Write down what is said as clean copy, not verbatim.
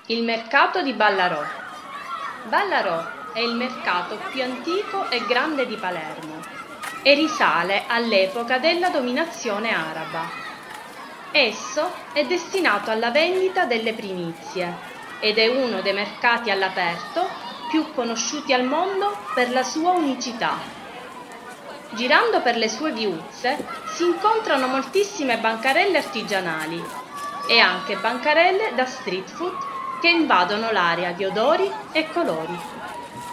Il mercato di Ballarò. Ballarò è il mercato più antico e grande di Palermo e risale all'epoca della dominazione araba. Esso è destinato alla vendita delle primizie ed è uno dei mercati all'aperto più conosciuti al mondo per la sua unicità. Girando per le sue viuzze si incontrano moltissime bancarelle artigianali e anche bancarelle da street food che invadono l'area di odori e colori.